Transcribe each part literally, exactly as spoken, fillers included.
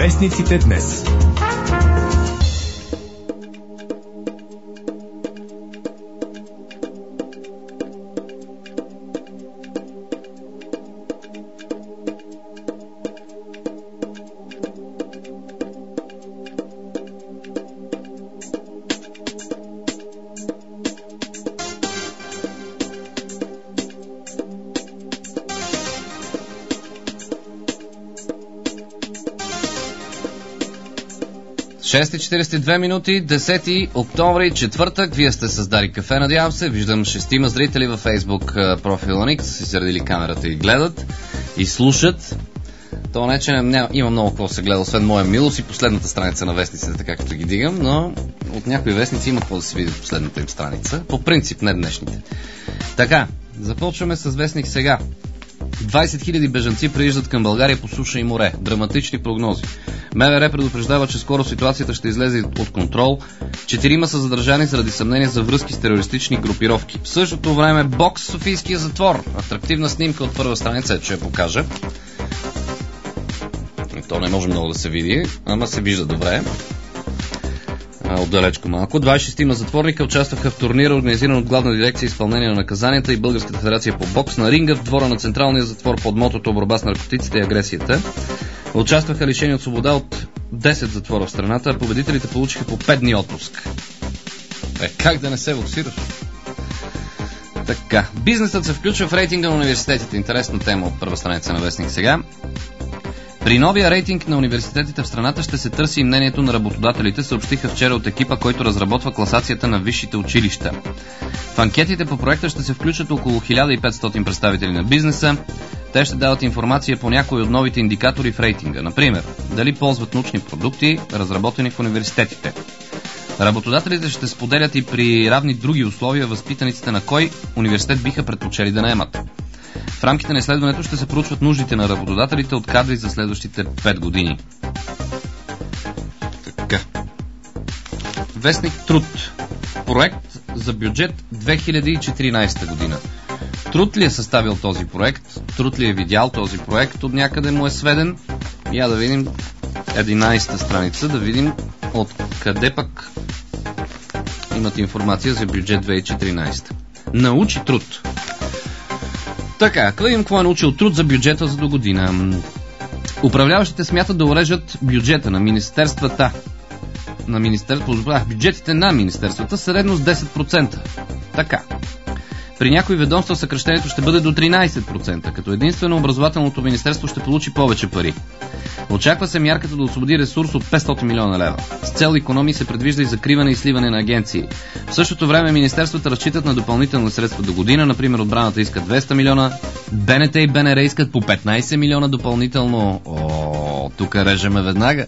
Вестниците днес. шест и четиридесет и две минути, десети октомври, четвъртък. Вие сте с Дарик Кафе, надявам се. Виждам шестима зрители във Facebook профила ни, си заредили камерата и гледат и слушат. То не, че не, има много какво се гледа, освен моя милост и последната страница на вестниците, така като ги дигам, но от някои вестници има какво да се види в последната им страница. По принцип, не днешните. Така, започваме с вестник сега. двайсет хиляди бежанци прииждат към България по суша и море. Драматични прогнози. МВР предупреждава, че скоро ситуацията ще излезе от контрол. Четирима са задържани заради съмнение за връзки с терористични групировки. В същото време бокс в Софийския затвор. Атрактивна снимка от първа страница, че я покажа. То не може много да се види, ама се вижда добре. Отдалечко малко. двайсет и шестима затворника участваха в турнира, организиран от Главна дирекция изпълнение на наказанията и Българската федерация по бокс на ринга в двора на Централния затвор под мотото борба с наркотиците и агресията. Участваха лишени от свобода от десет затвора в страната, а победителите получиха по пет дни отпуск. Е, как да не се боксираш? Така. Бизнесът се включва в рейтинга на университетите. Интересна тема от първа страница на вестник сега. При новия рейтинг на университетите в страната ще се търси мнението на работодателите, съобщиха вчера от екипа, който разработва класацията на висшите училища. В анкетите по проекта ще се включат около хиляда и петстотин представители на бизнеса. Те ще дават информация по някои от новите индикатори в рейтинга. Например, дали ползват научни продукти, разработени в университетите. Работодателите ще споделят и при равни други условия възпитаниците на кой университет биха предпочели да наемат. В рамките на изследването ще се проучват нуждите на работодателите от кадри за следващите пет години. Така. Вестник Труд. Проект за бюджет две хиляди и четиринайсета година. Труд ли е съставил този проект? Труд ли е видял този проект? От някъде му е сведен? Я да видим единайсета страница, да видим от къде пък имат информация за бюджет две хиляди и четиринайсета. Научи Труд. Така, какво им какво е научил Труд за бюджета за до година? Управляващите смятат да урежат бюджета на министерствата. На министерството, бюджетите на министерствата средно с десет процента. Така. При някои ведомства съкращението ще бъде до тринайсет процента, като единствено образователното министерство ще получи повече пари. Очаква се мярката да освободи ресурс от петстотин милиона лева. С цел икономии се предвижда и закриване и сливане на агенции. В същото време министерствата разчитат на допълнителни средства до година, например отбраната иска двеста милиона, БНТ и БНР искат по петнайсет милиона допълнително. О, тук режеме веднага.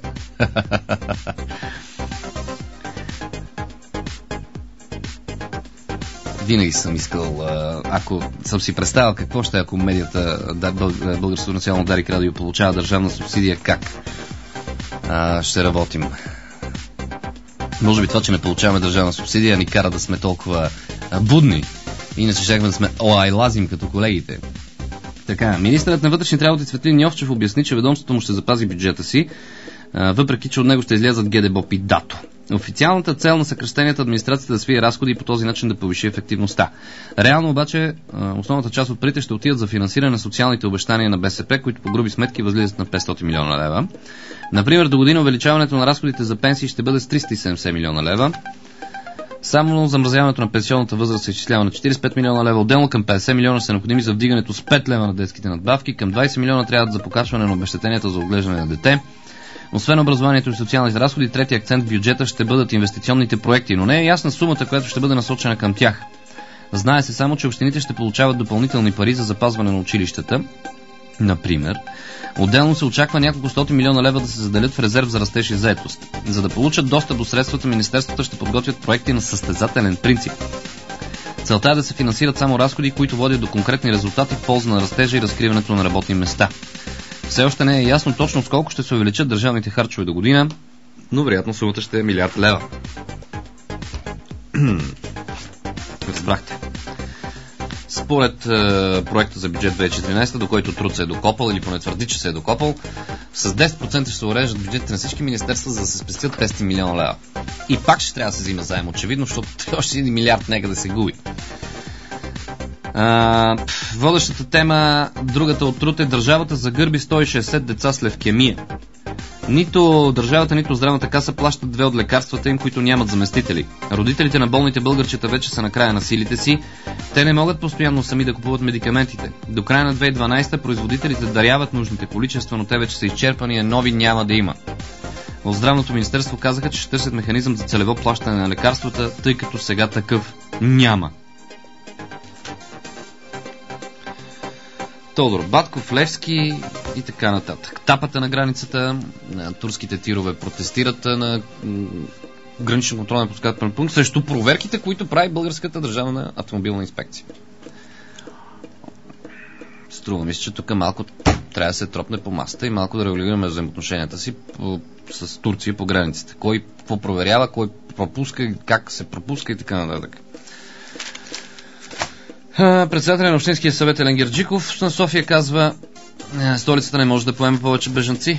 Винаги съм искал, ако съм си представил какво ще е, ако медията Българското национално Дарик радио получава държавна субсидия, как а, ще работим. Може би това, че не получаваме държавна субсидия, ни кара да сме толкова будни. Иначе щяхме да сме оайлазим като колегите. Така, министърът на вътрешните работи Цветлин Йовчев обясни, че ведомството му ще запази бюджета си, въпреки че от него ще излязат ГДБОП и ДАТО. Официалната цел на съкращенията администрацията да свие разходи и по този начин да повиши ефективността. Реално обаче основната част от парите ще отидат за финансиране на социалните обещания на БСП, които по груби сметки възлизат на петстотин милиона лева. Например, до година увеличаването на разходите за пенсии ще бъде с триста и седемдесет милиона лева. Само замразяването на пенсионната възраст се изчислява на четирийсет и пет милиона лева. Отделно към петдесет милиона са необходими за вдигането с пет лева на детските надбавки. Към двайсет милиона трябва за покачване на обезщетенията за отглеждане на дете. Освен образованието и социалните разходи, трети акцент в бюджета ще бъдат инвестиционните проекти, но не е ясна сумата, която ще бъде насочена към тях. Знае се само, че общините ще получават допълнителни пари за запазване на училищата, например. Отделно се очаква няколко стотин милиона лева да се заделят в резерв за растеж и заетост. За да получат достъп до средствата, министерствата ще подготвят проекти на състезателен принцип. Целта е да се финансират само разходи, които водят до конкретни резултати в полза на растежа и разкриването на работни места. Все още не е ясно точно с колко ще се увеличат държавните харчове до година, но вероятно сумата ще е милиард лева. Разбрахте. Според е, проекта за бюджет две хиляди и четиринадесета, до който труд се е докопал, или поне твърди, че се е докопал, с десет процента ще се уреждат бюджетите на всички министерства, за да се спестят петстотин милиона лева. И пак ще трябва да се взима заем, очевидно, защото още един милиард нека да се губи. А, водещата тема, другата от труд е: държавата загърби сто и шейсет деца с левкемия. Нито държавата, нито здравната каса плащат две от лекарствата им, които нямат заместители. Родителите на болните българчета вече са на края на силите си. Те не могат постоянно сами да купуват медикаментите. До края на две хиляди и дванадесета производителите даряват нужните количества, но те вече са изчерпани, а нови няма да има. В Здравното министерство казаха, че ще търсят механизъм за целево плащане на лекарствата, тъй като сега такъв няма. Тодор Батков, Левски и така нататък. Тапата на границата, турските тирове протестират на граничен контролен пропускателен пункт срещу проверките, които прави Българската държавна автомобилна инспекция. Струва ми се, че тук малко трябва да се тропне по масата и малко да регулираме взаимоотношенията си по, с Турция по границите. Кой какво проверява, кой пропуска, как се пропуска и така нататък. Председателя на Общинския съвет Елен Герджиков на София казва: столицата не може да поеме повече бежанци.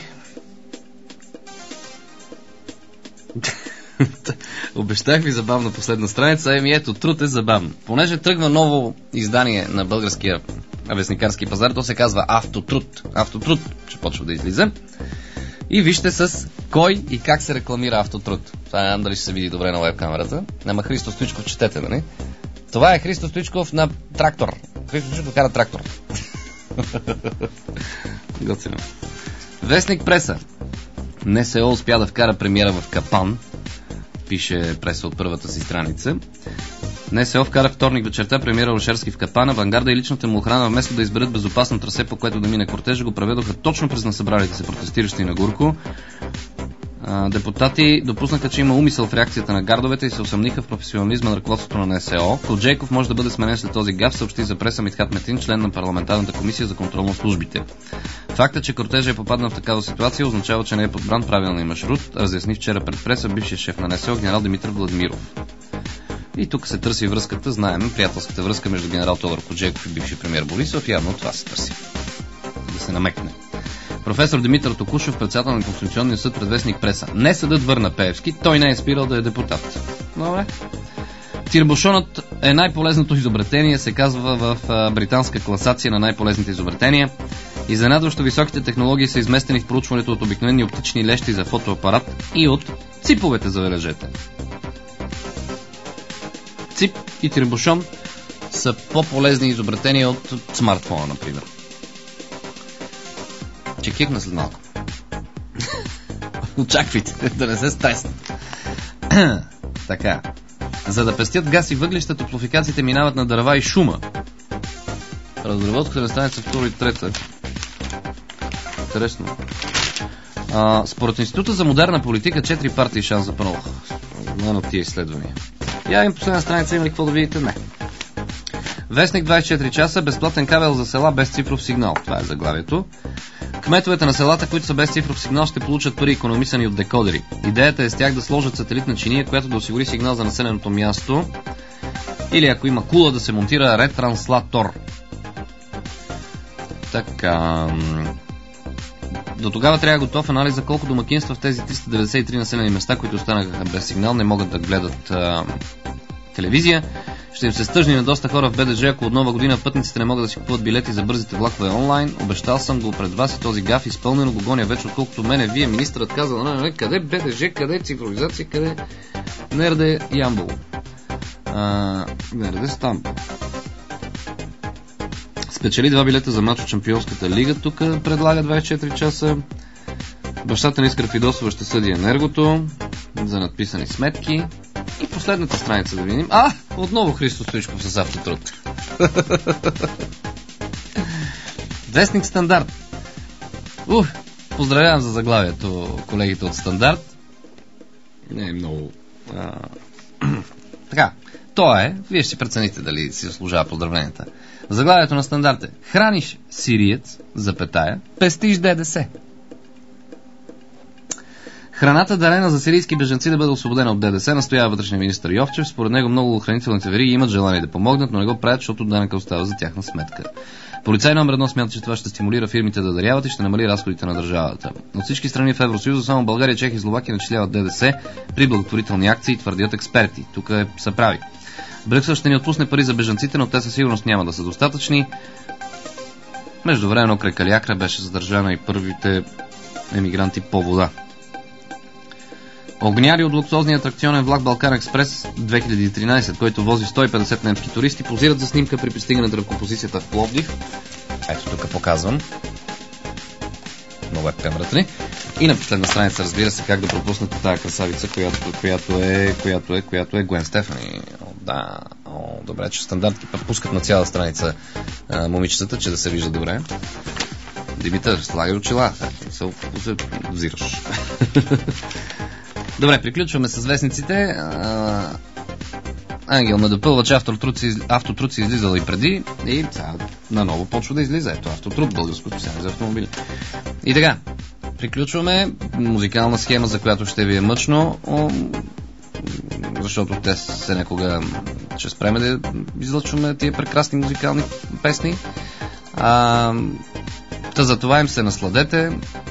Обещах ви забавна последна страница, еми ето, труд е забавно. Понеже тръгва ново издание на българския вестникарски пазар, то се казва Автотруд. Автотруд ще почва да излиза. И вижте с кой и как се рекламира Автотруд. Това не знам дали ще се види добре на веб-камерата. Ама Христо Стоичков четете, нали? Това е Христо Стоичков на трактор. Христо Стоичков кара трактор. Готино. Вестник преса. НСО успя да вкара премиера в капан. Пише преса от първата си страница. НСО вкара вторник вечерта премиера Орешарски в капана. Авангарда и личната му охрана, вместо да изберат безопасно трасе, по което да мине кортежа, го проведоха точно през насъбралите се протестиращи на Гурко. Депутати допуснаха, че има умисъл в реакцията на гардовете и се усъмниха в професионализма на ръководството на НСО. Коджейков може да бъде сменен след този гаф, съобщи за преса Митхат Метин, член на парламентарната комисия за контрол на службите. Факта, че кортежа е попаднал в такава ситуация, означава, че не е подбран правилния маршрут, разясни вчера пред преса бившия шеф на НСО генерал Димитър Владимиров. И тук се търси връзката, знаем, приятелската връзка между генерал Тодор Коджейков и бивши премиер Борисов. Явно това се търси. Да се намекне. Професор Димитър Токушев, председател на Конституционния съд, пред вестник преса. Не съдът върна Пеевски, той не е спирал да е депутат. Добре. Тирбушонът е най-полезното изобретение, се казва в британска класация на най-полезните изобретения. Изненадващо високите технологии са изместени в проучването от обикновени оптични лещи за фотоапарат и от циповете, забележете. Цип и тирбушон са по-полезни изобретения от смартфона, например. Че кикна след малко. Очаквайте, да не се стреснат. Така. За да пестят газ и въглища, топлофикациите минават на дърва и шума. Разработката на страница втора и трета. Интересно. А, според Института за модерна политика, четири партии шанс за първо. Едно от тия изследвания. Я им последна страница, има ли какво да видите? Не. Вестник двадесет и четири часа, безплатен кабел за села без цифров сигнал. Това е заглавието. Кметовете на селата, които са без цифров сигнал, ще получат пари, икономисани от декодери. Идеята е с тях да сложат сателитна чиния, която да осигури сигнал за населеното място, или ако има кула, да се монтира ретранслатор. Така. До тогава трябва готов анализ за колко домакинства в тези триста деветдесет и три населени места, които останаха без сигнал, не могат да гледат а, телевизия. Ще им се стъжни на доста хора в БДЖ, ако от нова година пътниците не могат да си купуват билети за бързите влакове онлайн. Обещал съм го пред вас и този гаф изпълнено го гоня вече, отколкото мене. Вие, министърът, казал, не, не, къде БДЖ, къде цифровизация, къде Нерде Ямбол. А, Нерде Стамбул. Спечели два билета за мач от Шампионската лига. Тук предлага двадесет и четири часа. Бащата на Искра Фидосова ще съди Енергото за надписани сметки. И последната страница да видим. А, отново Христо Стоичков с Автотруд. Вестник Стандарт. Ух, поздравявам за заглавието колегите от Стандарт. Не е много... А... така, то е, вие ще си прецените дали си заслужава поздравленията. Заглавието на Стандарт е: храниш сириец, запетая, пестиш ДДС. Храната, дарена за сирийски бежанци, да бъде освободена от ДДС, настоява вътрешния министър Йовчев. Според него много охранителните вериги имат желание да помогнат, но не го правят, защото данъка остава за тяхна сметка. Полицай номер едно смята, че това ще стимулира фирмите да даряват и ще намали разходите на държавата. От всички страни в Евросъюза само България, Чехия и Словакия начисляват ДДС при благотворителни акции, твърдят експерти. Тук е, са прави. Брюксел ще ни отпусне пари за бежанците, но те със сигурност няма да са достатъчни. Междувременно край Калиакра беше задържана и първите емигранти по вода. Огняри от луксозния атракционен влак Балкан Експрес две хиляди и тринадесет, който вози сто и петдесет немски туристи, позират за снимка при пристигането на композицията в Пловдив. Ето тук показвам на веб камерата ни. И на последна страница, разбира се, как да пропуснете тази красавица, която, която е, която е, която е Гуен Стефани. О, да, о, добре, че стандарти пускат на цяла страница а, момичетата, че да се вижда добре. Димитър, слагай очила, се взираш. Добре, приключваме с вестниците. Ангел ме допълва, че автотруд си, автотруд си излизал и преди и сега наново почва да излиза. Ето автотруд, българско специално за автомобили. И така, приключваме. Музикална схема, за която ще ви е мъчно, защото те се някога ще спреме да излъчваме тия прекрасни музикални песни. А, та за това им се насладете.